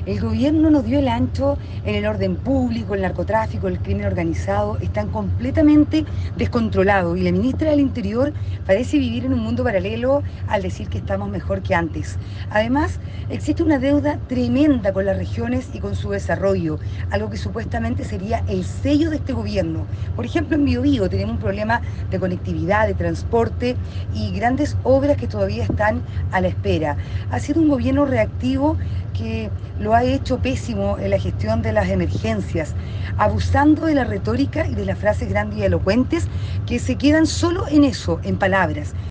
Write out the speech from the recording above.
El gobierno nos dio el ancho en el orden público, el narcotráfico, el crimen organizado, están completamente descontrolados y la ministra del Interior parece vivir en un mundo paralelo al decir que estamos mejor que antes. Además, existe una deuda tremenda con las regiones y con su desarrollo, algo que supuestamente sería el sello de este gobierno. Por ejemplo, en Biobío tenemos un problema de conectividad, de transporte y grandes obras que todavía están a la espera. Ha sido un gobierno reactivo que lo ha hecho pésimo en la gestión de las emergencias, abusando de la retórica y de las frases grandilocuentes que se quedan solo en eso, en palabras.